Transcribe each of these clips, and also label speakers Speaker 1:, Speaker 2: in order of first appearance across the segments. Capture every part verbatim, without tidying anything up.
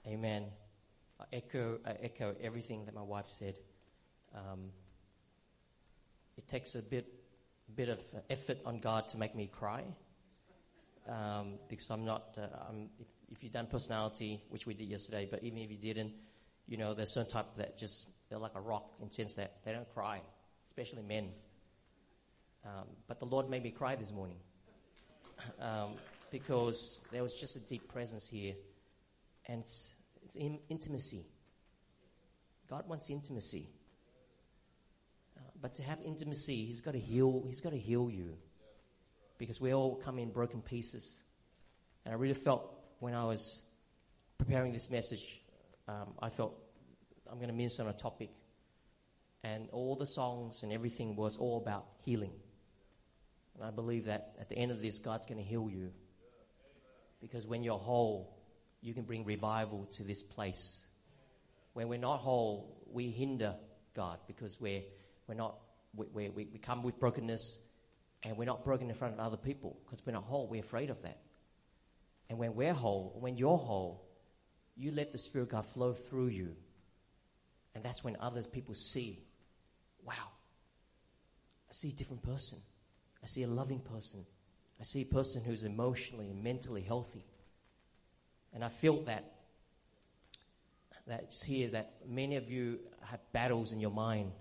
Speaker 1: Amen. I echo, I echo everything that my wife said. Um, it takes a bit, bit of effort on God to make me cry, um, because I'm not. Uh, I'm, if, if you've done personality, which we did yesterday, but even if you didn't, you know, there's certain type that just they're like a rock in the sense that they don't cry, especially men. Um, but the Lord made me cry this morning um, because there was just a deep presence here, and it's, it's in, intimacy. God wants intimacy, uh, but to have intimacy, He's got to heal. He's got to heal you, because we all come in broken pieces. And I really felt when I was preparing this message, um, I felt I'm going to minister on a topic, and all the songs and everything was all about healing. And I believe that at the end of this, God's going to heal you. Because when you're whole, you can bring revival to this place. When we're not whole, we hinder God, because we're, we're not, we, we, we come with brokenness, and we're not broken in front of other people because we're not whole. We're afraid of that. And when we're whole, when you're whole, you let the Spirit of God flow through you. And that's when others people see, wow, I see a different person. I see a loving person. I see a person who's emotionally and mentally healthy. And I feel that, that's here, that many of you have battles in your mind.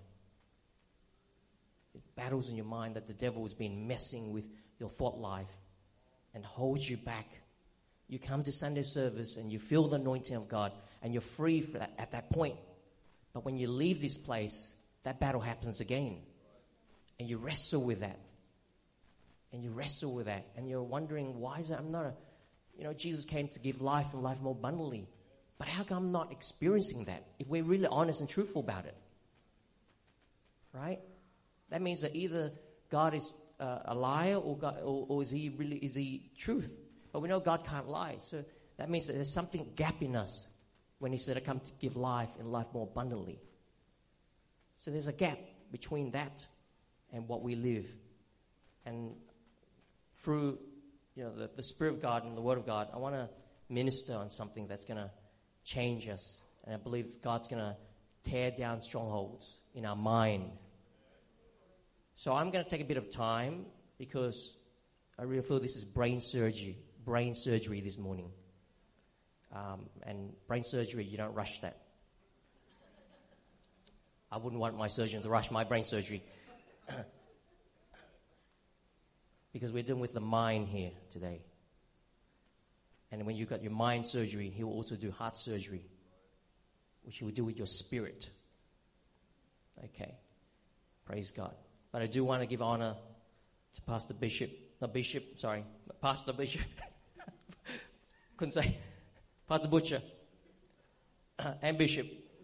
Speaker 1: Battles in your mind that the devil has been messing with your thought life and holds you back. You come to Sunday service and you feel the anointing of God and you're free for that, at that point. But when you leave this place, that battle happens again. And you wrestle with that. And you wrestle with that. And you're wondering, why is it I'm not a, you know, Jesus came to give life and life more abundantly. But how come I'm not experiencing that? If we're really honest and truthful about it. Right? That means that either God is uh, a liar or, God, or, or is he really, is he truth? But we know God can't lie. So that means that there's something gap in us when he said, I come to give life and life more abundantly. So there's a gap between that and what we live. And through, you know, the, the Spirit of God and the Word of God, I want to minister on something that's going to change us. And I believe God's going to tear down strongholds in our mind. So I'm going to take a bit of time because I really feel this is brain surgery, brain surgery this morning. Um, and brain surgery, you don't rush that. I wouldn't want my surgeon to rush my brain surgery. Because we're dealing with the mind here today. And when you've got your mind surgery, he will also do heart surgery, which he will do with your spirit. Okay. Praise God. But I do want to give honor to Pastor Bishop, not Bishop, sorry, Pastor Bishop. Couldn't say. Pastor Butcher and Bishop.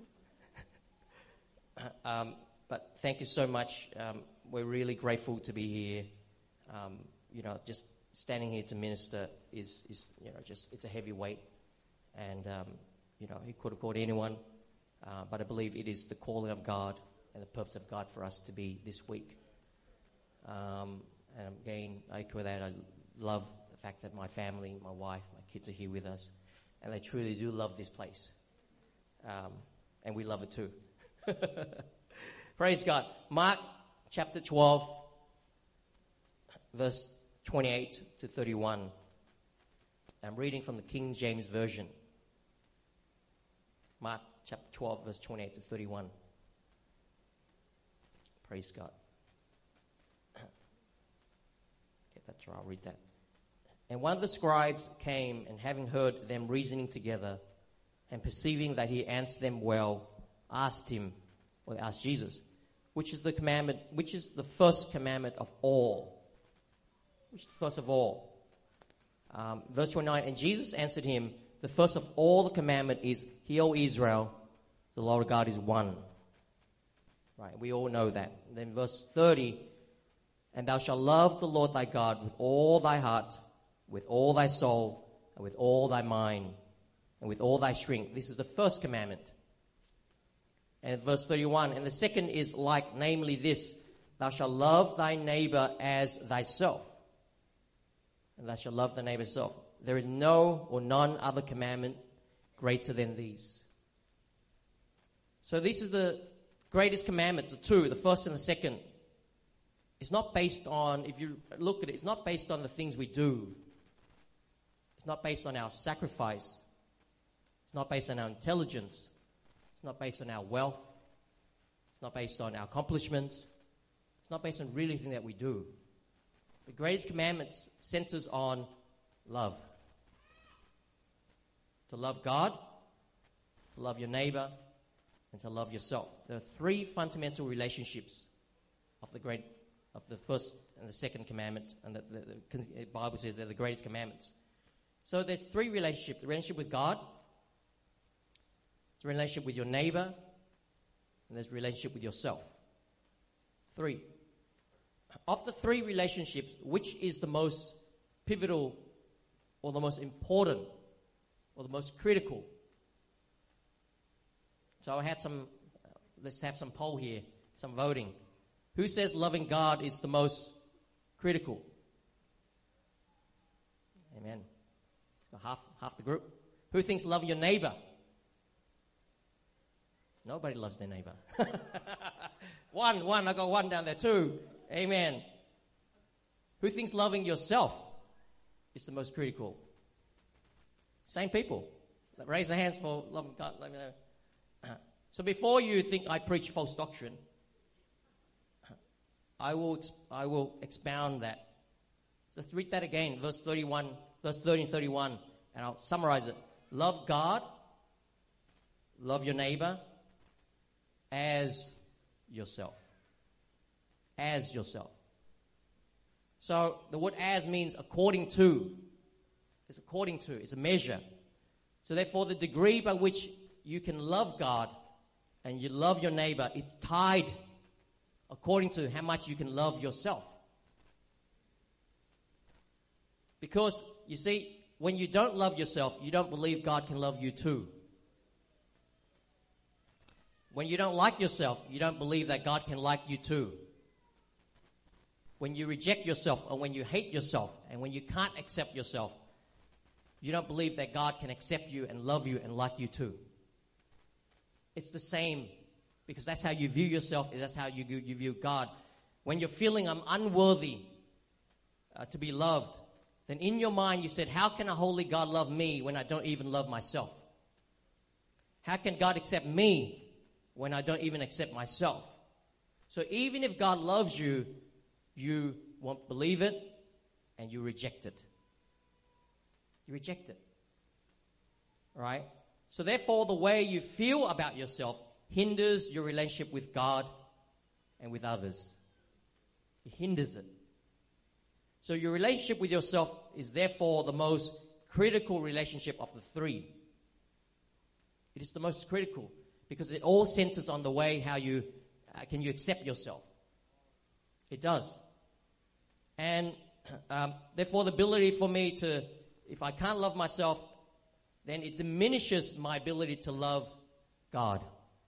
Speaker 1: um, but thank you so much. Um, we're really grateful to be here. Um, you know, just standing here to minister is, is, you know, just, it's a heavy weight. And, um, you know, he could have called anyone. Uh, but I believe it is the calling of God and the purpose of God for us to be this week. Um, and again, I echo that. I love the fact that my family, my wife, my kids are here with us. And they truly do love this place. Um, and we love it too. Praise God. Mark chapter twelve, verse twenty-eight to thirty-one. I'm reading from the King James Version. Mark chapter twelve, verse twenty-eight to thirty-one. Praise God. Okay, that's right. I'll read that. And one of the scribes came, and having heard them reasoning together, and perceiving that he answered them well, asked him, or asked Jesus, which is the commandment, which is the first commandment of all? Which is the first of all? Um, verse twenty-nine, and Jesus answered him, the first of all the commandment is, Hear, O Israel, the Lord God is one. Right, we all know that. And then verse thirty, and thou shalt love the Lord thy God with all thy heart, with all thy soul, and with all thy mind, and with all thy strength. This is the first commandment. And verse thirty-one, and the second is like, namely this, thou shalt love thy neighbor as thyself. And thou shalt love thy neighbor as thyself. There is no or none other commandment greater than these. So this is the greatest commandments, the two, the first and the second. It's not based on, if you look at it, it's not based on the things we do. It's not based on our sacrifice. It's not based on our intelligence. It's not based on our wealth. It's not based on our accomplishments. It's not based on really anything that we do. The greatest commandments centers on love. To love God, to love your neighbor, and to love yourself. There are three fundamental relationships of the great, of the first and the second commandment, and the, the, the Bible says they're the greatest commandments. So there's three relationships: the relationship with God, the relationship with your neighbor, and there's a relationship with yourself. Three. Of the three relationships, which is the most pivotal or the most important or the most critical? So I had some, uh, let's have some poll here, some voting. Who says loving God is the most critical? Amen. So half, half the group. Who thinks loving your neighbor? Nobody loves their neighbor. one, one, I got one down there too. Amen. Who thinks loving yourself is the most critical? Same people. Raise their hands for loving God. Let me know. So before you think I preach false doctrine, I will exp- I will expound that. So let's read that again, verse thirty-one, verse thirty and thirty-one, and I'll summarize it. Love God, love your neighbor as yourself. As yourself. So the word as means according to. It's according to. It's a measure. So therefore the degree by which you can love God and you love your neighbor, it's tied according to how much you can love yourself. Because, you see, when you don't love yourself, you don't believe God can love you too. When you don't like yourself, you don't believe that God can like you too. When you reject yourself, or when you hate yourself, and when you can't accept yourself, you don't believe that God can accept you and love you and like you too. It's the same, because that's how you view yourself, that's how you, you view God. When you're feeling I'm unworthy uh, to be loved, then in your mind you said, how can a holy God love me when I don't even love myself? How can God accept me when I don't even accept myself? So even if God loves you, you won't believe it and you reject it. You reject it. Right? So therefore, the way you feel about yourself hinders your relationship with God and with others. It hinders it. So your relationship with yourself is therefore the most critical relationship of the three. It is the most critical because it all centers on the way how you, uh, can you accept yourself. It does. And um, therefore the ability for me to, if I can't love myself, then it diminishes my ability to love God.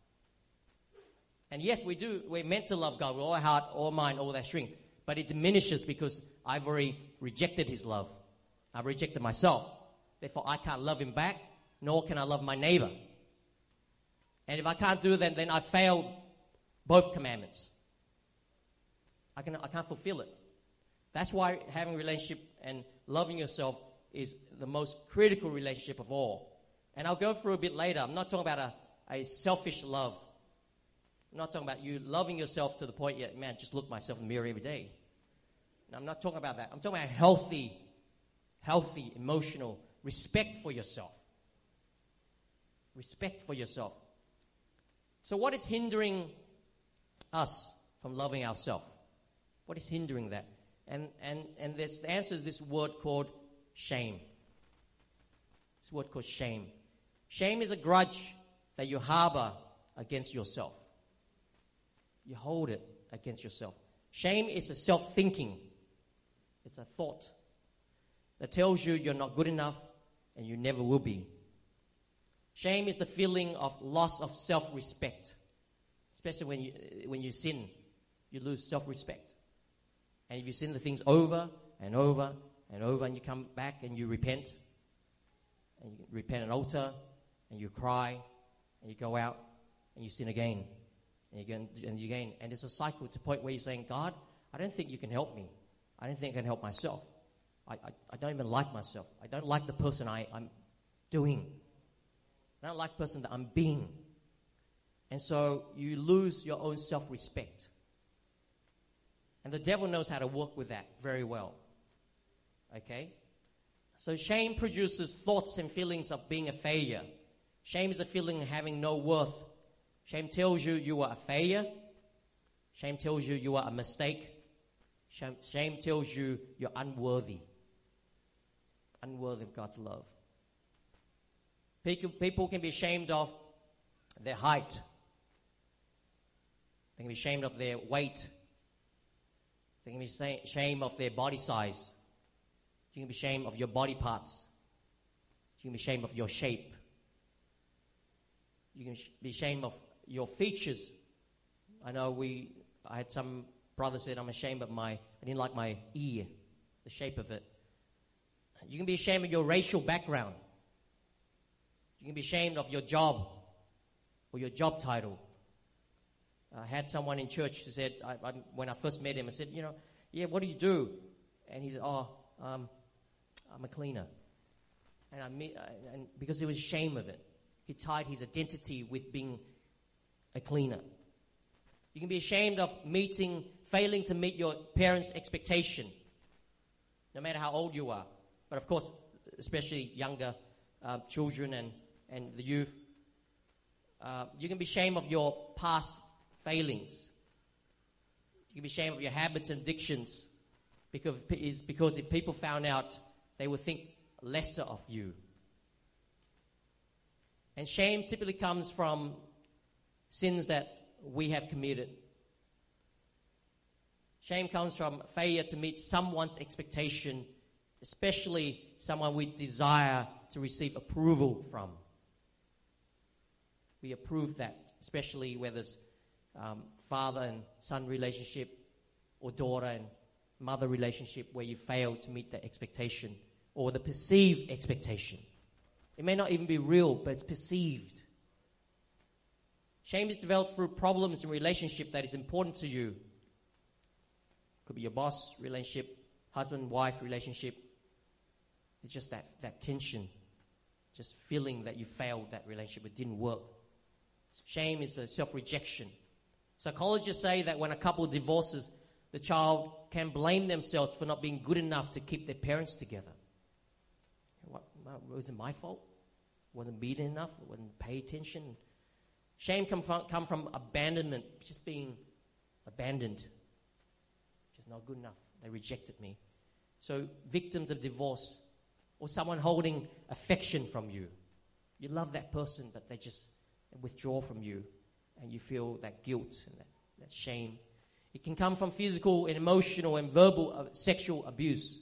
Speaker 1: And yes, we do, we're meant to love God with all our heart, all mind, all that strength. But it diminishes because I've already rejected His love. I've rejected myself. Therefore, I can't love Him back, nor can I love my neighbor. And if I can't do that, then I failed both commandments. I, can, I can't fulfill it. That's why having a relationship and loving yourself is the most critical relationship of all. And I'll go through a bit later. I'm not talking about a, a selfish love. I'm not talking about you loving yourself to the point, yeah, man, just look at myself in the mirror every day. No, I'm not talking about that. I'm talking about healthy, healthy, emotional respect for yourself. Respect for yourself. So what is hindering us from loving ourselves? What is hindering that? And and and this, the answer is this word called shame. This word called shame. Shame is a grudge that you harbor against yourself. You hold it against yourself. Shame is a self-thinking. It's a thought that tells you you're not good enough and you never will be. Shame is the feeling of loss of self-respect. Especially when you, when you sin, you lose self-respect. And if you sin the things over and over and over and you come back and you repent, and you repent an altar, and you cry, and you go out, and you sin again, and you again, and you again. And it's a cycle. It's a point where you're saying, God, I don't think you can help me. I don't think I can help myself. I, I, I don't even like myself. I don't like the person I, I'm doing. I don't like the person that I'm being. And so you lose your own self-respect. And the devil knows how to work with that very well. Okay? So shame produces thoughts and feelings of being a failure. Shame is a feeling of having no worth. Shame tells you you are a failure. Shame tells you you are a mistake. Shame, shame tells you you're unworthy. Unworthy of God's love. People, people can be ashamed of their height. They can be ashamed of their weight. They can be ashamed of their body size. You can be ashamed of your body parts. You can be ashamed of your shape. You can be ashamed of your features. I know we, I had some brother said, I'm ashamed of my, I didn't like my ear, the shape of it. You can be ashamed of your racial background. You can be ashamed of your job or your job title. I had someone in church who said, I, I, when I first met him, I said, you know, yeah, what do you do? And he said, oh, um, I'm a cleaner. And I mean, and because he was ashamed of it, he tied his identity with being a cleaner. You can be ashamed of meeting, failing to meet your parents' expectation, no matter how old you are. But of course, especially younger uh, children and, and the youth. Uh, you can be ashamed of your past failings. You can be ashamed of your habits and addictions because, is because if people found out, they would think lesser of you. And shame typically comes from sins that we have committed. Shame comes from failure to meet someone's expectation, especially someone we desire to receive approval from. We approve that, especially whether it's um, father and son relationship or daughter and mother relationship where you fail to meet that expectation or the perceived expectation. It may not even be real, but it's perceived. Shame is developed through problems in relationship that is important to you. Could be your boss relationship, husband-wife relationship. It's just that, that tension, just feeling that you failed that relationship, it didn't work. Shame is a self-rejection. Psychologists say that when a couple divorces, the child can blame themselves for not being good enough to keep their parents together. What, was it my fault? Wasn't beaten enough? Wasn't pay attention? Shame come from, come from abandonment, just being abandoned. Just not good enough. They rejected me. So victims of divorce or someone holding affection from you. You love that person, but they just withdraw from you and you feel that guilt and that, that shame. It can come from physical and emotional and verbal uh, sexual abuse.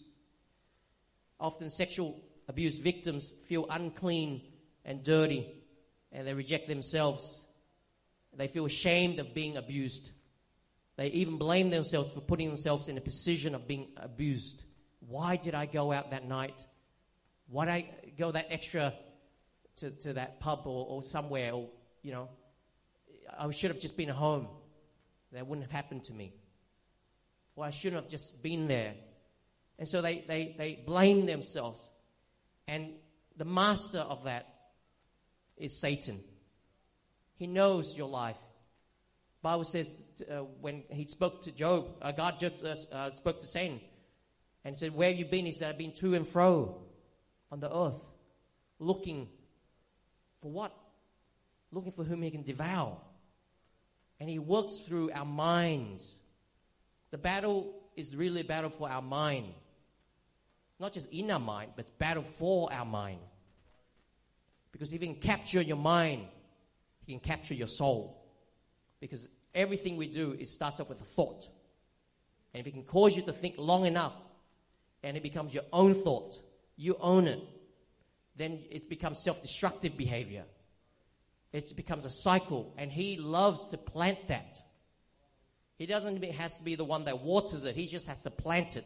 Speaker 1: Often sexual abuse victims feel unclean and dirty and they reject themselves. They feel ashamed of being abused. They even blame themselves for putting themselves in a position of being abused. Why did I go out that night? Why did I go that extra to, to that pub or, or somewhere? Or, you know, I should have just been at home. That wouldn't have happened to me. Or I shouldn't have just been there. And so they, they, they blame themselves. And the master of that is Satan. He knows your life. The Bible says uh, when he spoke to Job, uh, God just, uh, spoke to Satan and said, where have you been? He said, I've been to and fro on the earth, looking for what? Looking for whom he can devour. And he works through our minds. The battle is really a battle for our mind. Not just in our mind, but it's battle for our mind. Because if he can capture your mind, he can capture your soul. Because everything we do, it starts off with a thought. And if it can cause you to think long enough, and it becomes your own thought, you own it, then it becomes self-destructive behavior. It becomes a cycle, and he loves to plant that. He doesn't has to be the one that waters it. He just has to plant it.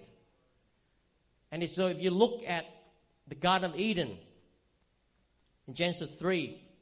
Speaker 1: And if, so if you look at the Garden of Eden, in Genesis three,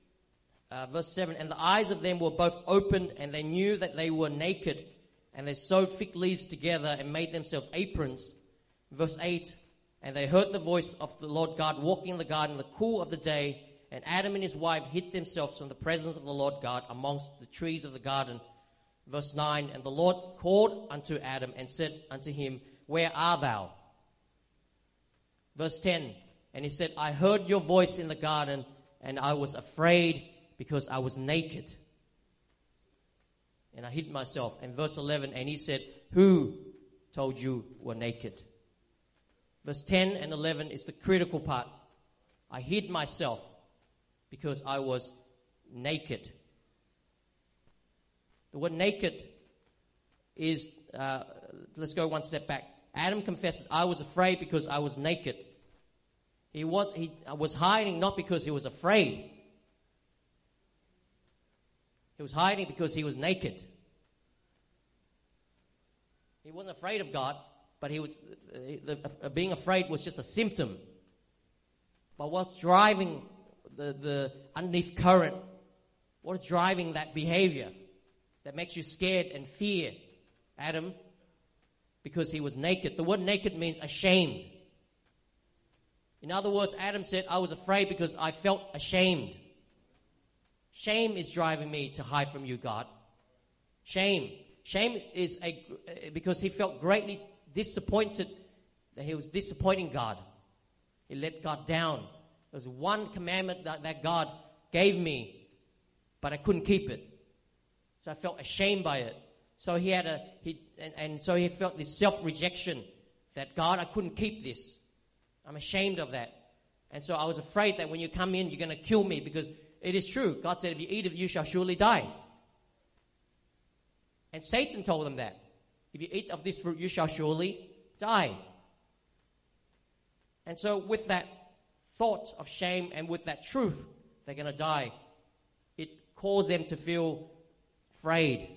Speaker 1: Uh, verse seven, and the eyes of them were both opened, and they knew that they were naked, and they sewed fig leaves together and made themselves aprons. Verse eight, and they heard the voice of the Lord God walking in the garden in the cool of the day, and Adam and his wife hid themselves from the presence of the Lord God amongst the trees of the garden. Verse nine, and the Lord called unto Adam and said unto him, where art thou? Verse ten, and he said, I heard your voice in the garden, and I was afraid because I was naked, and I hid myself. And verse eleven, and he said, who told you were naked? Verse ten and eleven is the critical part. I hid myself because I was naked. The word naked is, uh, let's go one step back. Adam confessed, I was afraid because I was naked. He was, he was hiding not because he was afraid. He was hiding because he was naked. He wasn't afraid of God, but he was the, the, being afraid was just a symptom. But what's driving the, the underneath current? What is driving that behavior that makes you scared and fear Adam? Because he was naked. The word naked means ashamed. In other words, Adam said, I was afraid because I felt ashamed. Shame is driving me to hide from you, God. Shame. Shame is a, because he felt greatly disappointed that he was disappointing God. He let God down. There's one commandment that, that God gave me, but I couldn't keep it. So I felt ashamed by it. So he had a, he, and, and so he felt this self-rejection that God, I couldn't keep this. I'm ashamed of that. And so I was afraid that when you come in, you're going to kill me, because it is true. God said, if you eat of it, you shall surely die. And Satan told them that. If you eat of this fruit, you shall surely die. And so with that thought of shame and with that truth, they're going to die, it caused them to feel afraid.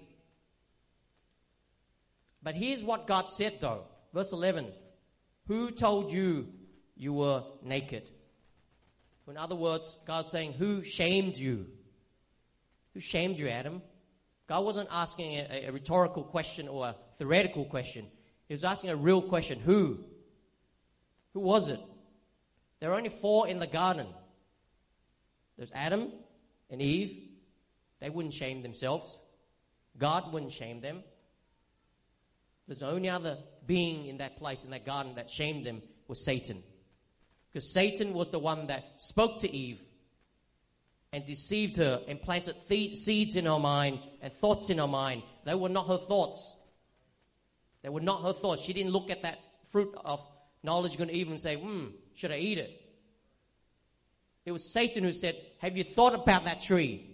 Speaker 1: But here's what God said though. Verse eleven. Who told you you were naked? In other words, God's saying, who shamed you? Who shamed you, Adam? God wasn't asking a, a rhetorical question or a theoretical question. He was asking a real question. Who? Who was it? There were only four in the garden. There's Adam and Eve. They wouldn't shame themselves. God wouldn't shame them. There's the only other being in that place, in that garden, that shamed them was Satan. Because Satan was the one that spoke to Eve and deceived her and planted th- seeds in her mind and thoughts in her mind. They were not her thoughts. They were not her thoughts. She didn't look at that fruit of knowledge of Eve and say, hmm, should I eat it? It was Satan who said, have you thought about that tree?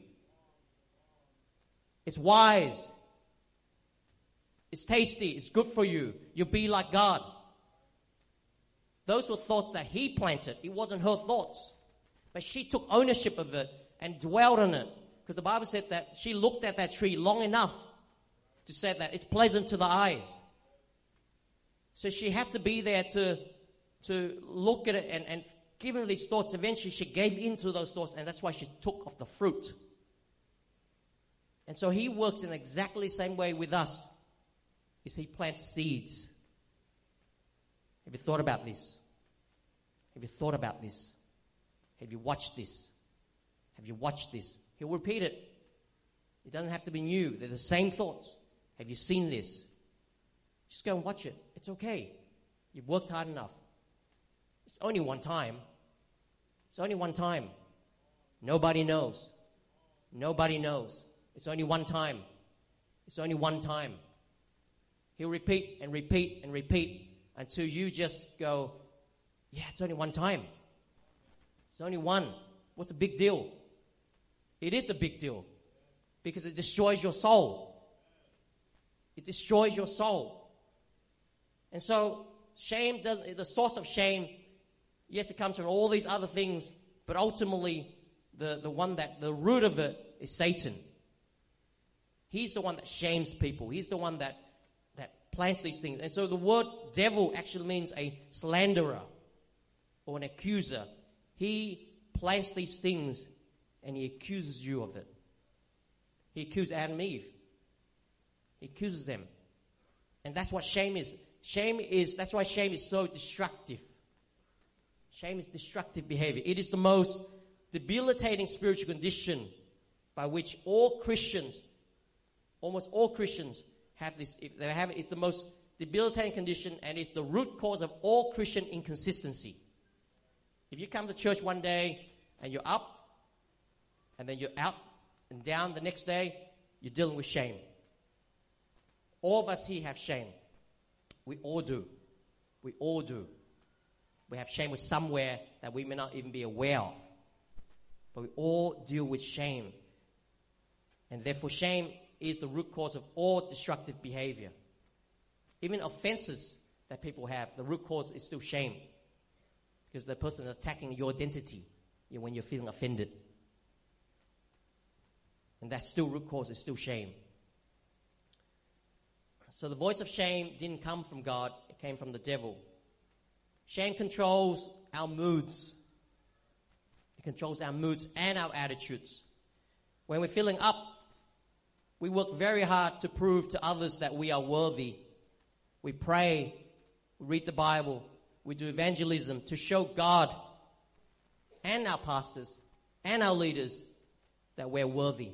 Speaker 1: It's wise. It's tasty. It's good for you. You'll be like God. Those were thoughts that he planted. It wasn't her thoughts. But she took ownership of it and dwelled on it. Because the Bible said that she looked at that tree long enough to say that it's pleasant to the eyes. So she had to be there to, to look at it and, and given these thoughts, eventually she gave in to those thoughts, and that's why she took of the fruit. And so he works in exactly the same way with us. Is he plants seeds. Have you thought about this? Have you thought about this? Have you watched this? Have you watched this? He'll repeat it. It doesn't have to be new. They're the same thoughts. Have you seen this? Just go and watch it. It's okay. You've worked hard enough. It's only one time. It's only one time. Nobody knows. Nobody knows. It's only one time. It's only one time. He'll repeat and repeat and repeat until you just go, yeah, it's only one time. It's only one. What's the big deal? It is a big deal because it destroys your soul. It destroys your soul. And so shame does, the source of shame, yes, it comes from all these other things, but ultimately the, the one that, the root of it is Satan. He's the one that shames people. He's the one that, that plants these things. And so the word devil actually means a slanderer or an accuser. He plants these things and he accuses you of it. He accused Adam and Eve. He accuses them. And that's what shame is. Shame is, that's why shame is so destructive. Shame is destructive behavior. It is the most debilitating spiritual condition by which all Christians, almost all Christians have this, if they have it, it's the most debilitating condition, and it's the root cause of all Christian inconsistency. If you come to church one day and you're up, and then you're out and down the next day, you're dealing with shame. All of us here have shame. We all do. We all do. We have shame with somewhere that we may not even be aware of. But we all deal with shame. And therefore shame is the root cause of all destructive behavior. Even offenses that people have, the root cause is still shame. Because the person is attacking your identity when you're feeling offended. And that still root cause is still shame. So the voice of shame didn't come from God, it came from the devil. Shame controls our moods. It controls our moods and our attitudes. When we're feeling up, we work very hard to prove to others that we are worthy. We pray, we read the Bible, we do evangelism to show God and our pastors and our leaders that we're worthy.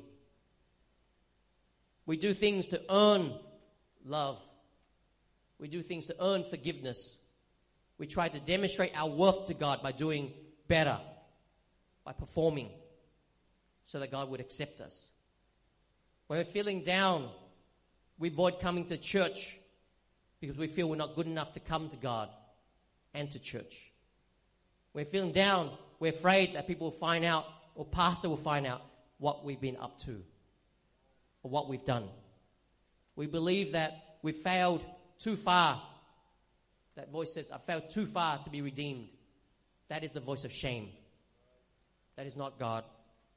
Speaker 1: We do things to earn love. We do things to earn forgiveness. We try to demonstrate our worth to God by doing better, by performing, so that God would accept us. When we're feeling down, we avoid coming to church because we feel we're not good enough to come to God and to church. When we're feeling down, we're afraid that people will find out, or pastor will find out, what we've been up to or what we've done. We believe that we've failed too far. That voice says, I failed too far to be redeemed. That is the voice of shame. That is not God.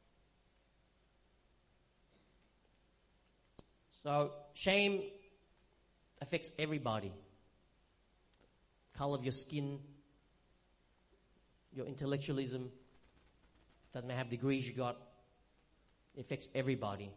Speaker 1: So shame affects everybody. Color of your skin, your intellectualism, doesn't matter how many degrees you got. It affects everybody.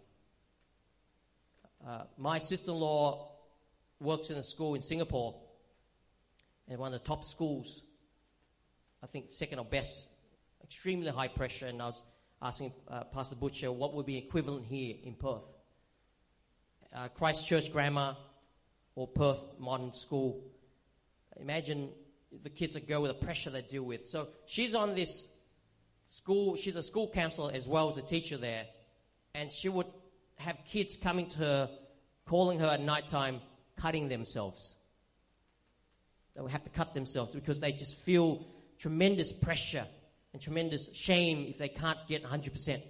Speaker 1: Uh, my sister-in-law works in a school in Singapore, and one of the top schools, I think second or best, extremely high pressure. And I was asking uh, Pastor Butcher what would be equivalent here in Perth. Uh, Christchurch Grammar or Perth Modern School. Imagine the kids that go with the pressure they deal with. So she's on this school, she's a school counselor as well as a teacher there, and she would have kids coming to her, calling her at night time, cutting themselves. They would have to cut themselves because they just feel tremendous pressure and tremendous shame if they can't get one hundred percent.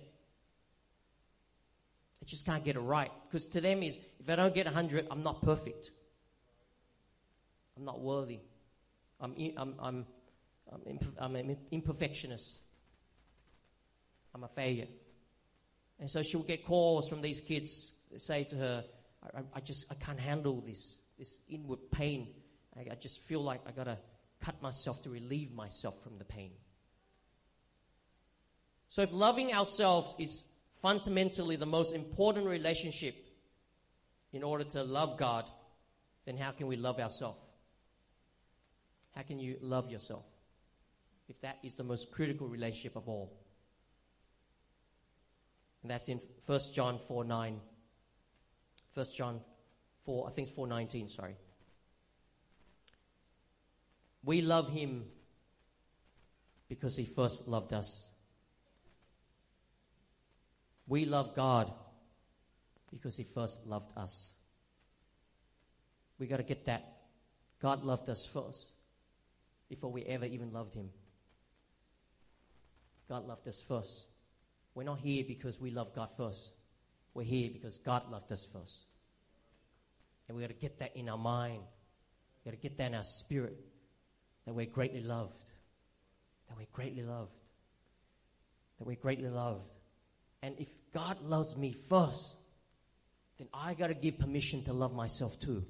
Speaker 1: They just can't get it right. Because to them is, if I don't get one hundred, I'm not perfect. I'm not worthy. I'm I'm I'm I'm, imp- I'm an imperfectionist. I'm a failure. And so she'll get calls from these kids that say to her, I, I just, I can't handle this, this inward pain. I, I just feel like I gotta cut myself to relieve myself from the pain. So if loving ourselves is fundamentally the most important relationship in order to love God, then how can we love ourselves? How can you love yourself if that is the most critical relationship of all? And that's in First John four nine. First John four, I think it's four nineteen, sorry. We love him because he first loved us. We love God because he first loved us. We got to get that. God loved us first before we ever even loved him. God loved us first. We're not here because we love God first. We're here because God loved us first. And we got to get that in our mind. We got to get that in our spirit. That we're greatly loved. That we're greatly loved. That we're greatly loved. And if God loves me first, then I got to give permission to love myself too.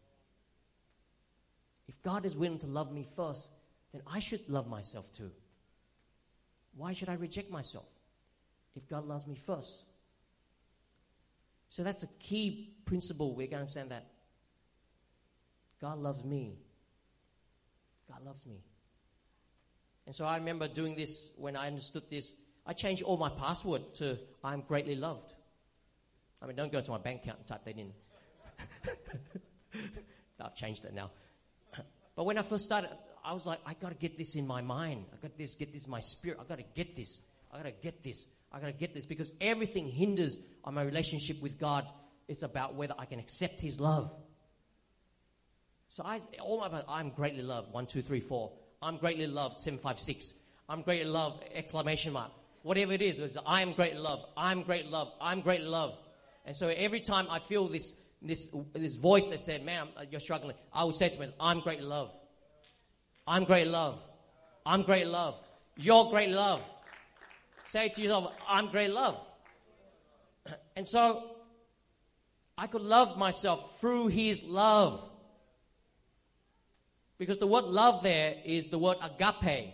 Speaker 1: If God is willing to love me first, then I should love myself too. Why should I reject myself? if God loves me first. So that's a key principle. We're going to understand that. God loves me. God loves me. And so I remember doing this when I understood this. I changed all my password to I'm greatly loved. I mean, don't go to my bank account and type that in. I've changed it now. But when I first started, I was like, I got to get this in my mind. I got this, get this in my spirit. I got to get this. I got to get this. I got to get this because everything hinders on my relationship with God. It's about whether I can accept His love. So I, all my, I'm greatly loved. One, two, three, four. I'm greatly loved. Seven, five, six. I'm greatly loved. Exclamation mark. Whatever it is, it's, I am greatly loved. I'm greatly loved. I'm greatly loved. And so every time I feel this, this, this voice that said, "Man, you're struggling," I would say to myself, "I'm greatly loved. I'm greatly loved. I'm greatly loved. You're greatly loved." Say to yourself, "I'm greatly loved." And so I could love myself through His love. Because the word love there is the word agape.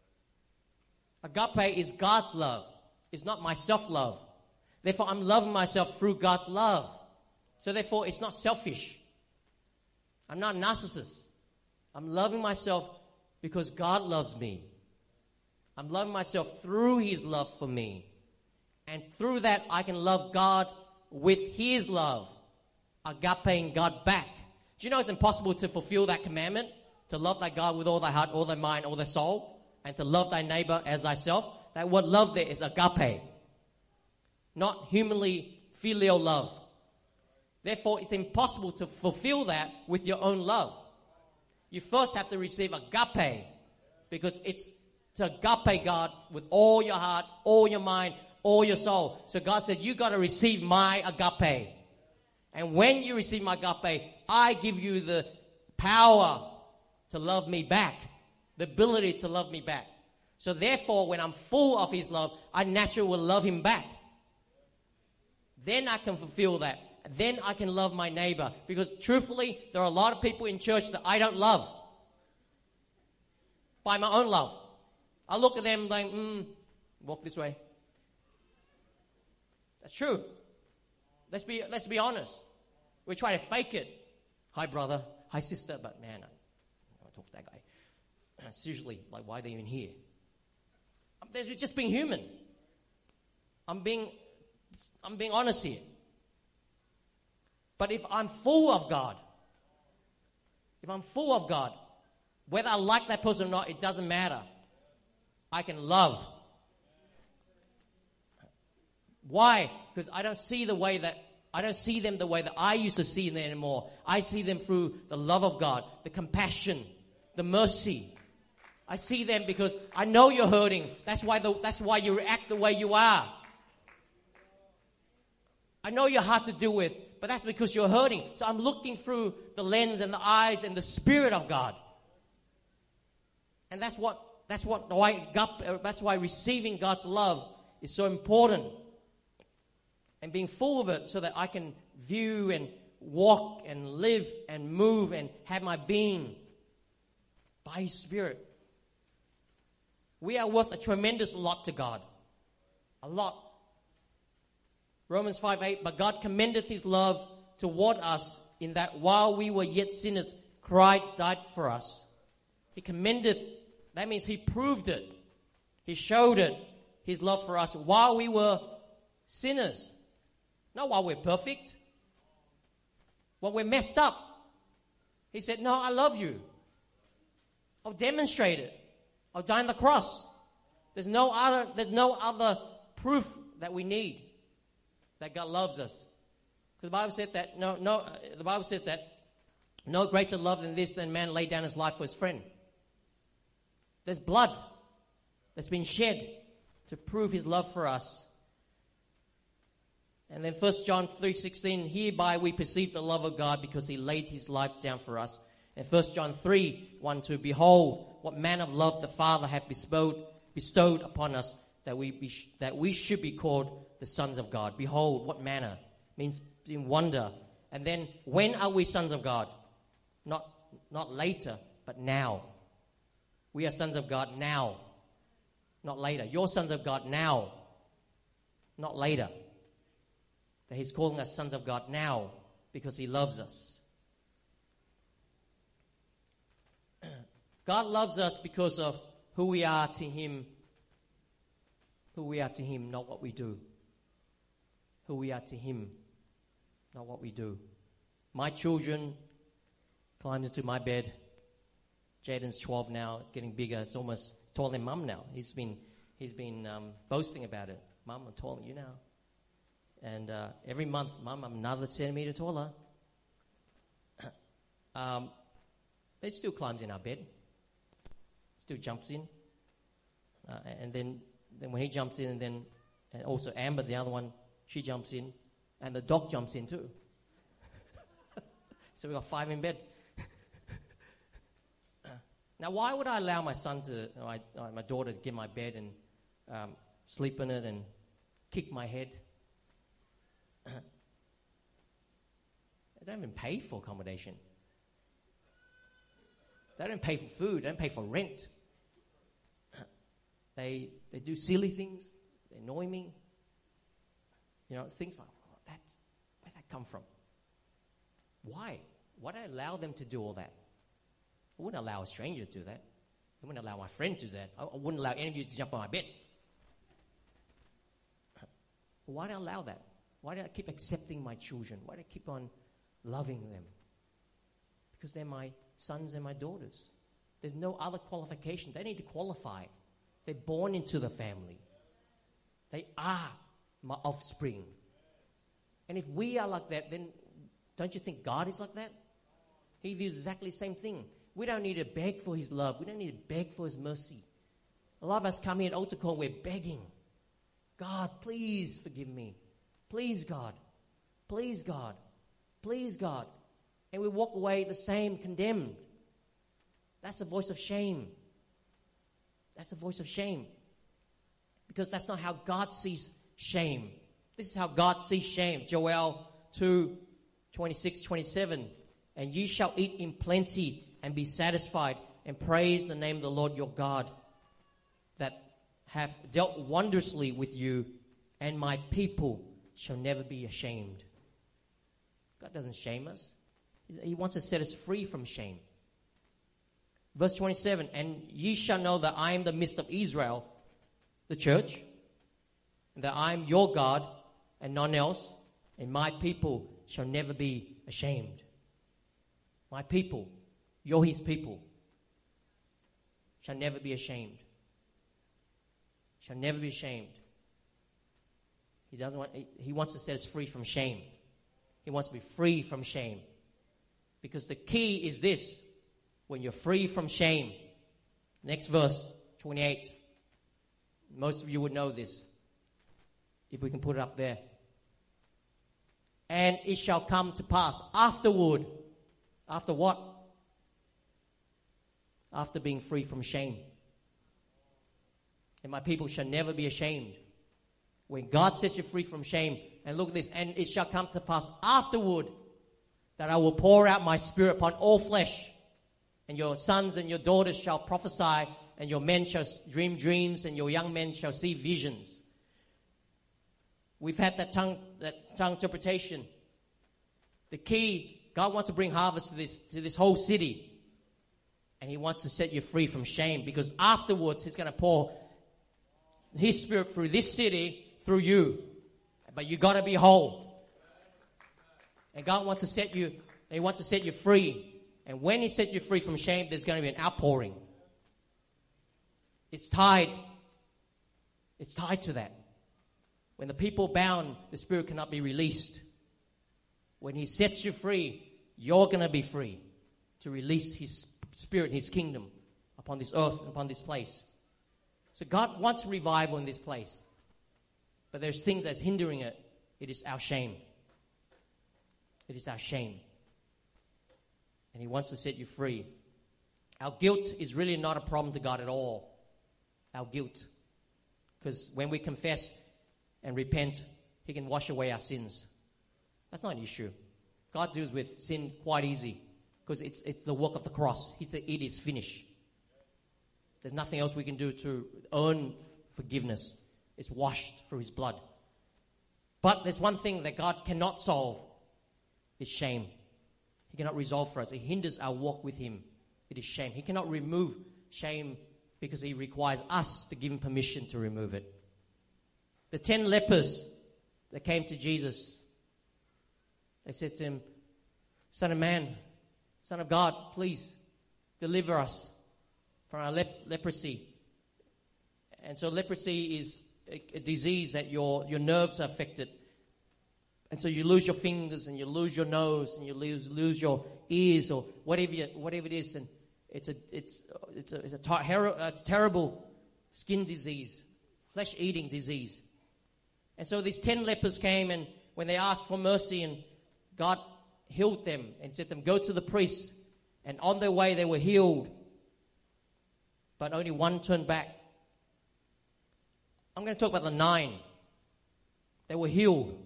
Speaker 1: Agape is God's love. It's not my self-love. Therefore, I'm loving myself through God's love. So therefore, it's not selfish. I'm not a narcissist. I'm loving myself because God loves me. I'm loving myself through His love for me. And through that, I can love God with His love. Agapeing God back. Do you know it's impossible to fulfill that commandment? To love thy God with all thy heart, all thy mind, all thy soul. And to love thy neighbor as thyself. That word love there is agape. Not humanly filial love. Therefore, it's impossible to fulfill that with your own love. You first have to receive agape. Because it's to agape God with all your heart, all your mind, all your soul. So God says, you got to receive my agape. And when you receive my agape, I give you the power to love me back. The ability to love me back. So therefore, when I'm full of His love, I naturally will love Him back. Then I can fulfill that. Then I can love my neighbor. Because truthfully, there are a lot of people in church that I don't love. By my own love. I look at them like, mm, walk this way. That's true. Let's be, let's be honest. We try to fake it. Hi, brother. Hi, sister. But man, I don't talk to that guy. It's usually like, why are they even here? They're just being human. I'm being, I'm being honest here. But if I'm full of God, if I'm full of God, whether I like that person or not, it doesn't matter. I can love. Why? Because I don't see the way that, I don't see them the way that I used to see them anymore. I see them through the love of God, the compassion, the mercy. I see them because I know you're hurting. That's why the, that's why you react the way you are. I know you're hard to deal with, but that's because you're hurting. So I'm looking through the lens and the eyes and the Spirit of God. And that's what, that's what, why God, that's why receiving God's love is so important. And being full of it so that I can view and walk and live and move and have my being by His Spirit. We are worth a tremendous lot to God. A lot. Romans five eight, but God commendeth His love toward us in that while we were yet sinners, Christ died for us. He commendeth, that means He proved it. He showed it, His love for us while we were sinners. Not while we're perfect. While we're messed up. He said, no, I love you. I'll demonstrate it. I'll die on the cross. There's no other, there's no other proof that we need that God loves us. Because the Bible said that, no, no, the Bible says that no greater love than this than man laid down his life for his friend. There's blood that's been shed to prove His love for us. And then First John three sixteen, hereby we perceive the love of God because He laid His life down for us. And First John three one two, behold, what manner of love the Father hath bestowed, bestowed upon us, that we be, that we should be called the sons of God. Behold, what manner means in wonder. And then when are we sons of God? Not, not later, but now. We are sons of God now, not later. You're sons of God now. not later. That He's calling us sons of God now because He loves us. God loves us because of who we are to Him. Who we are to Him, not what we do. Who we are to Him, not what we do. My children climbs into my bed. Jaden's twelve now, getting bigger. It's almost taller than Mum now. He's been he's been um, boasting about it. Mum, I'm taller than you now. And uh, every month, Mum, I'm another centimeter taller. um, it still climbs in our bed. Still jumps in. Uh, and then, then when he jumps in, and then and also Amber, the other one, she jumps in. And the dog jumps in too. So we got five in bed. Now, why would I allow my son to, my, my daughter to get in my bed and um, sleep in it and kick my head? They don't even pay for accommodation. They don't pay for food. They don't pay for rent. They they do silly things. They annoy me. You know, things like, oh, that's, where'd that come from? Why? Why do I allow them to do all that? I wouldn't allow a stranger to do that. I wouldn't allow my friend to do that. I wouldn't allow any of you to jump on my bed. Why do I allow that? Why do I keep accepting my children? Why do I keep on loving them? Because they're my sons and my daughters. There's no other qualification. They need to qualify. They're born into the family. They are my offspring. And if we are like that, then don't you think God is like that? He views exactly the same thing. We don't need to beg for His love. We don't need to beg for His mercy. A lot of us come here at altar call and we're begging. God, please forgive me. Please, God. Please, God. Please, God. And we walk away the same, condemned. That's a voice of shame. That's a voice of shame. Because that's not how God sees shame. This is how God sees shame. Joel two, twenty-six, twenty-seven. And ye shall eat in plenty and be satisfied, and praise the name of the Lord your God, that hath dealt wondrously with you, and my people shall never be ashamed. God doesn't shame us. He wants to set us free from shame. Verse twenty-seven, and ye shall know that I am the midst of Israel, the church, and that I am your God and none else, and my people shall never be ashamed. My people, you're His people, shall never be ashamed. Shall never be ashamed. He doesn't want, He wants to set us free from shame. He wants to be free from shame. Because the key is this: when you're free from shame. Next verse, twenty-eight. Most of you would know this. If we can put it up there. And it shall come to pass afterward. After what? After being free from shame. And my people shall never be ashamed. When God sets you free from shame, and look at this, and it shall come to pass afterward that I will pour out my spirit upon all flesh. And your sons and your daughters shall prophesy, and your men shall dream dreams, and your young men shall see visions. We've had that tongue, that tongue interpretation. The key, God wants to bring harvest to this, to this whole city. And He wants to set you free from shame, because afterwards He's going to pour His Spirit through this city, through you. But you got to be whole. And God wants to set you, He wants to set you free. And when He sets you free from shame, there's going to be an outpouring. It's tied. It's tied to that. When the people bound, the Spirit cannot be released. When He sets you free, you're going to be free to release His Spirit, His kingdom upon this earth, upon this place. So God wants revival in this place. But there's things that's hindering it. It is our shame. It is our shame. And He wants to set you free. Our guilt is really not a problem to God at all. Our guilt. Because when we confess and repent, He can wash away our sins. That's not an issue. God deals with sin quite easy. Because it's, it's the work of the cross. He said it is finished. There's nothing else we can do to earn forgiveness. It's washed through His blood. But there's one thing that God cannot solve. It's shame. He cannot resolve for us. It hinders our walk with Him. It is shame. He cannot remove shame because He requires us to give Him permission to remove it. The ten lepers that came to Jesus, they said to Him, Son of Man, Son of God, please deliver us from our lep- leprosy. And so leprosy is a, a disease that your, your nerves are affected. And so you lose your fingers and you lose your nose and you lose lose your ears or whatever you, whatever it is. And it's a it's it's a, it's a, ter- her- a terrible skin disease, flesh eating disease. And so these ten lepers came, and when they asked for mercy, and God healed them and said to them, "Go to the priest." And on their way they were healed, but only one turned back. I'm going to talk about the nine. They were healed.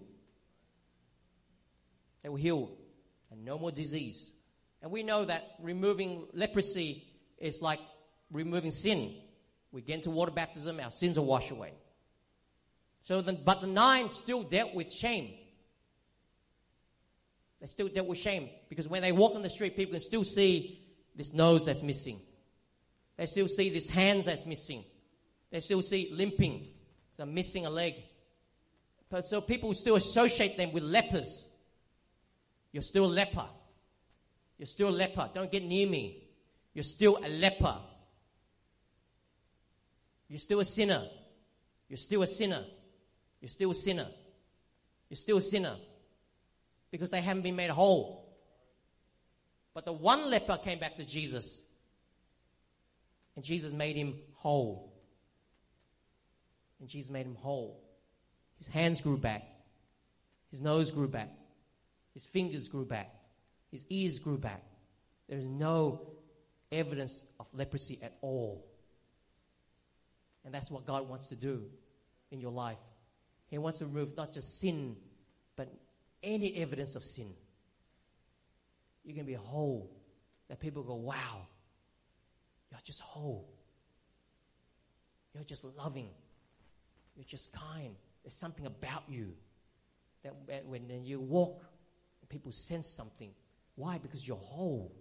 Speaker 1: They were healed. And no more disease. And we know that removing leprosy is like removing sin. We get into water baptism, our sins are washed away. So, the, But the nine still dealt with shame. They still dealt with shame. Because when they walk on the street, people can still see this nose that's missing. They still see this hands that's missing. They still see limping. So missing a leg. But so people still associate them with lepers. You're still a leper. You're still a leper. Don't get near me. You're still a leper. You're still a sinner. You're still a sinner. You're still a sinner. You're still a sinner. Because they haven't been made whole. But the one leper came back to Jesus. And Jesus made him whole. And Jesus made him whole. His hands grew back. His nose grew back. His fingers grew back. His ears grew back. There is no evidence of leprosy at all. And that's what God wants to do in your life. He wants to remove not just sin, but any evidence of sin. You're going to be whole. That people go, wow, you're just whole. You're just loving. You're just kind. There's something about you that when you walk, people sense something. Why? Because you're whole.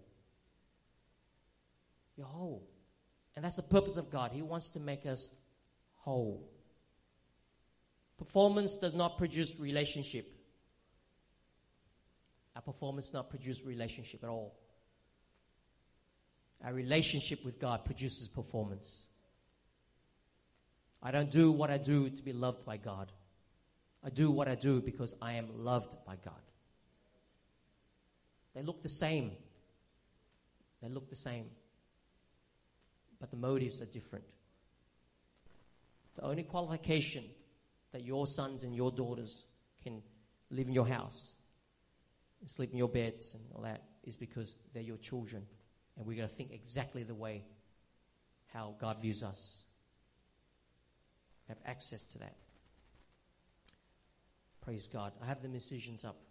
Speaker 1: You're whole. And that's the purpose of God. He wants to make us whole. Performance does not produce relationship. Our performance does not produce relationship at all. Our relationship with God produces performance. I don't do what I do to be loved by God. I do what I do because I am loved by God. They look the same. They look the same. But the motives are different. The only qualification that your sons and your daughters can live in your house and sleep in your beds and all that is because they're your children. And we're going to think exactly the way how God views us. Have access to that. Praise God. I have the musicians up.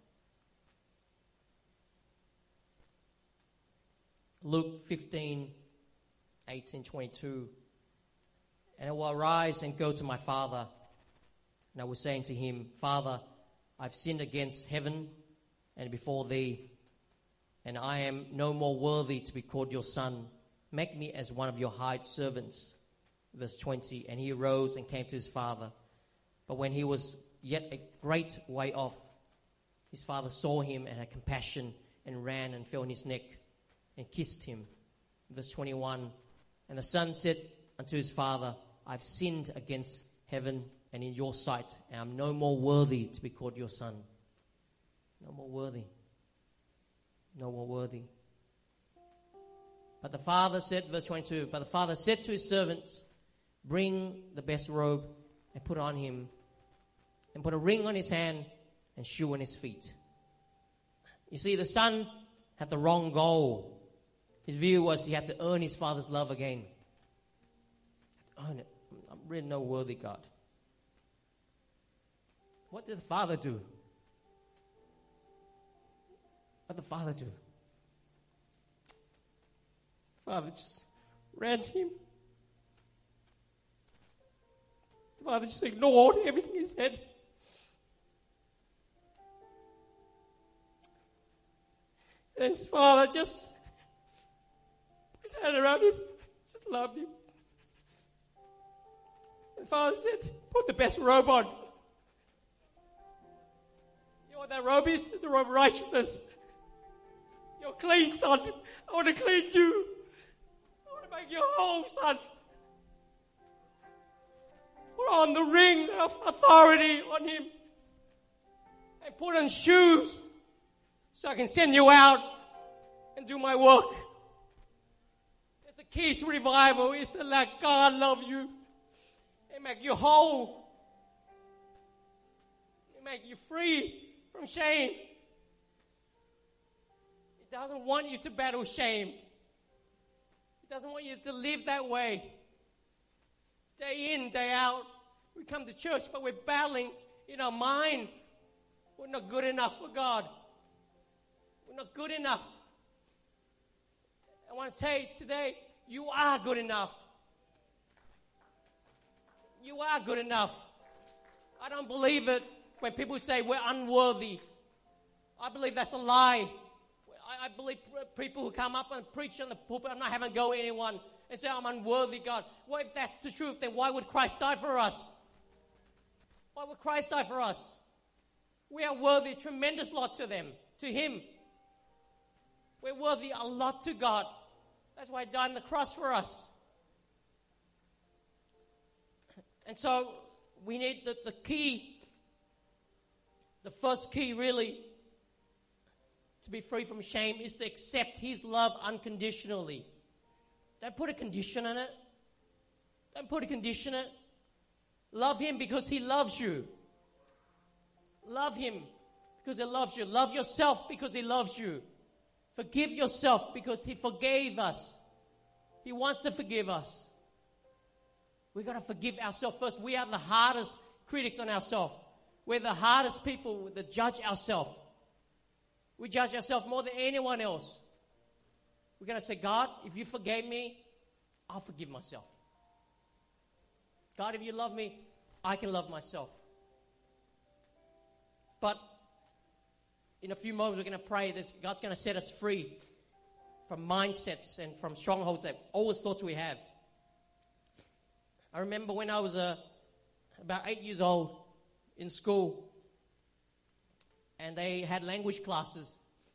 Speaker 1: Luke fifteen, eighteen, twenty-two. And I will arise and go to my father. And I was saying to him, Father, I've sinned against heaven and before thee, and I am no more worthy to be called your son. Make me as one of your hired servants. Verse twenty, and he arose and came to his father. But when he was yet a great way off, his father saw him and had compassion and ran and fell on his neck and kissed him. Verse twenty-one, and the son said unto his father, I've sinned against heaven and in your sight, and I'm no more worthy to be called your son. No more worthy. No more worthy. But the father said, verse twenty-two, but the father said to his servants, bring the best robe and put on him, and put a ring on his hand and shoe on his feet. You see, the son had the wrong goal. His view was he had to earn his father's love again. Earn it. I'm really no worthy God. What did the father do? What did the father do? Father just ran to him. The father just ignored everything he said. And his father just put his hand around him, just loved him. And father said, put the best robe on. You know what that robe is? It's a robe of righteousness. You're clean, son. I want to clean you. I want to make you whole, son. Put on the ring of authority on him. And put on shoes so I can send you out and do my work. It's the key to revival is to let God love you and make you whole. And make you free from shame. He doesn't want you to battle shame. He doesn't want you to live that way. Day in, day out. We come to church, but we're battling in our mind. We're not good enough for God. We're not good enough. I want to say today, you are good enough. You are good enough. I don't believe it when people say we're unworthy. I believe that's a lie. I, I believe people who come up and preach on the pulpit, I'm not having a go at anyone, and say I'm unworthy, God. Well, if that's the truth, then why would Christ die for us? Why would Christ die for us? We are worthy a tremendous lot to them, to Him. We're worthy a lot to God. That's why He died on the cross for us. And so we need the, the key, the first key really to be free from shame is to accept His love unconditionally. Don't put a condition on it. Don't put a condition on it. Love Him because He loves you. Love Him because He loves you. Love yourself because He loves you. Forgive yourself because He forgave us. He wants to forgive us. We've got to forgive ourselves first. We are the hardest critics on ourselves. We're the hardest people that judge ourselves. We judge ourselves more than anyone else. We're going to say, God, if you forgave me, I'll forgive myself. God, if you love me, I can love myself. But in a few moments, we're going to pray that God's going to set us free from mindsets and from strongholds that always thoughts we have. I remember when I was uh, about eight years old in school, and they had language classes.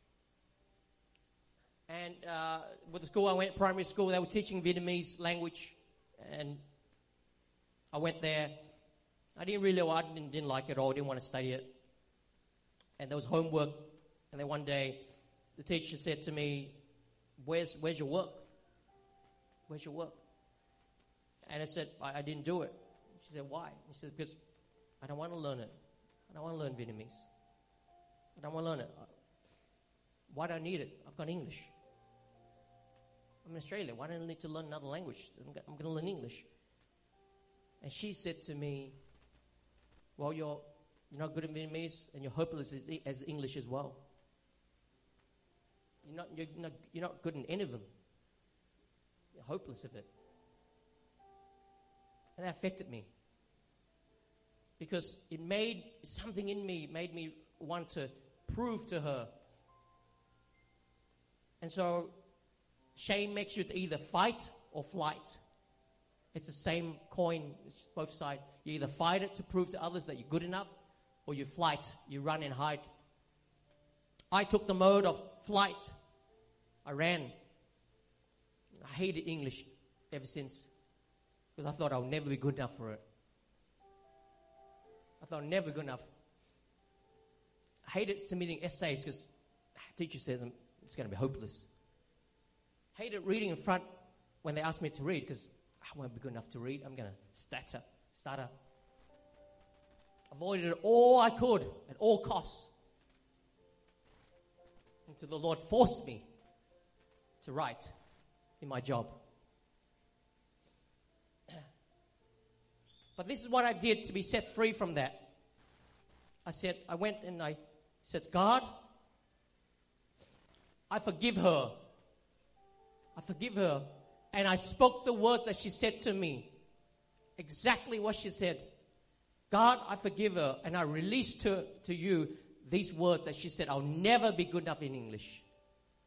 Speaker 1: And uh, with the school I went, primary school, they were teaching Vietnamese language, and I went there. I didn't really, I didn't, didn't like it at all. I didn't want to study it. And there was homework, and then one day the teacher said to me, where's where's your work? Where's your work? And I said, I, I didn't do it. She said, why? He said, because I don't want to learn it. I don't want to learn Vietnamese. I don't want to learn it. Why do I need it? I've got English. I'm in Australia. Why do I need to learn another language? I'm going to learn English. And she said to me, well, you're, you're not good at Vietnamese and you're hopeless as, as English as well. You're not, you're, not, you're not good in any of them. You're hopeless of it. And that affected me. Because it made something in me, made me want to prove to her. And so shame makes you to either fight or flight. It's the same coin, it's both sides. You either fight it to prove to others that you're good enough, or you flight, you run and hide. I took the mode of flight. I ran. I hated English ever since, because I thought I would never be good enough for it. I thought I'd never be good enough. I hated submitting essays because the teacher says it's going to be hopeless. I hated reading in front when they asked me to read because I won't be good enough to read. I'm going to stutter, stutter. Avoided it all I could at all costs until the Lord forced me to write in my job. But this is what I did to be set free from that. I said, I went and I said, God, I forgive her. I forgive her. And I spoke the words that she said to me. Exactly what she said. God, I forgive her. And I released to, to you these words that she said, I'll never be good enough in English.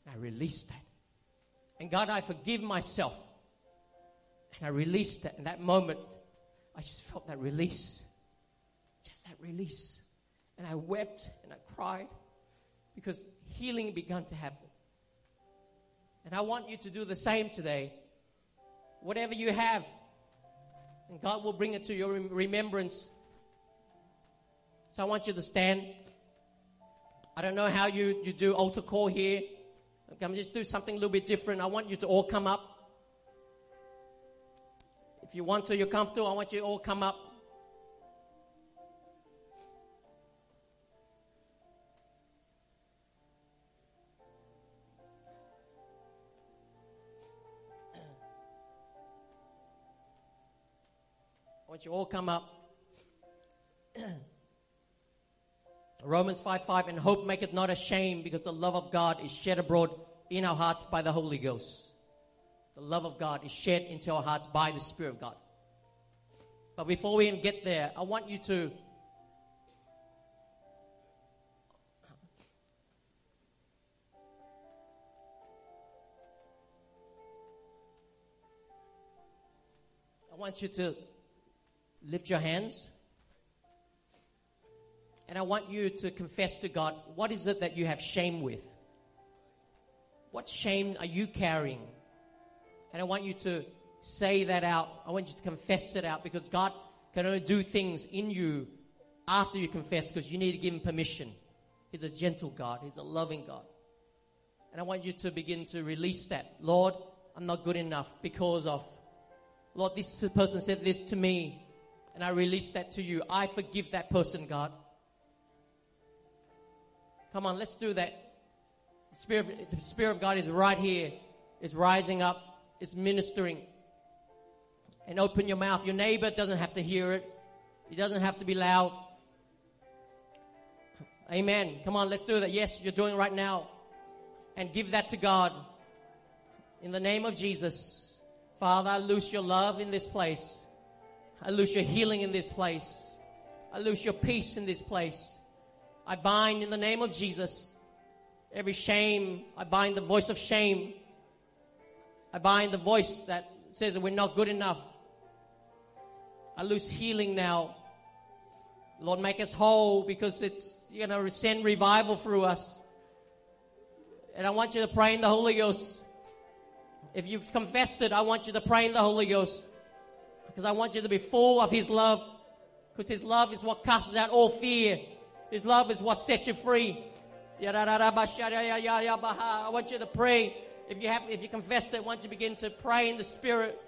Speaker 1: I released that. And God, I forgive myself. And I released that. In that moment, I just felt that release. Just that release. And I wept and I cried because healing began to happen. And I want you to do the same today. Whatever you have, and God will bring it to your remembrance. So I want you to stand. I don't know how you, you do altar call here. I'm just do something a little bit different. I want you to all come up. If you want to, you're comfortable. I want you to all come up. I want you all come up. Romans five five, and hope maketh not ashamed, because the love of God is shed abroad in our hearts by the Holy Ghost. The love of God is shed into our hearts by the Spirit of God. But before we even get there, I want you to I want you to lift your hands. And I want you to confess to God, what is it that you have shame with? What shame are you carrying? And I want you to say that out. I want you to confess it out, because God can only do things in you after you confess, because you need to give Him permission. He's a gentle God. He's a loving God. And I want you to begin to release that. Lord, I'm not good enough because of, Lord, this person said this to me, and I release that to you. I forgive that person, God. Come on, let's do that. The Spirit, the Spirit of God is right here. It's rising up. It's ministering. And open your mouth. Your neighbor doesn't have to hear it. It doesn't have to be loud. Amen. Come on, let's do that. Yes, you're doing it right now. And give that to God. In the name of Jesus. Father, I loose your love in this place. I loose your healing in this place. I loose your peace in this place. I bind in the name of Jesus every shame. I bind the voice of shame. I bind the voice that says that we're not good enough. I loose healing now. Lord, make us whole, because it's, you're going to send revival through us. And I want you to pray in the Holy Ghost. If you've confessed it, I want you to pray in the Holy Ghost, because I want you to be full of His love, because His love is what casts out all fear. His love is what sets you free. I want you to pray. If you have, if you confess it, I want you to begin to pray in the Spirit.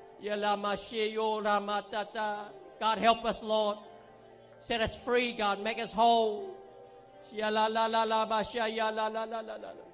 Speaker 1: God, help us, Lord. Set us free, God. Make us whole.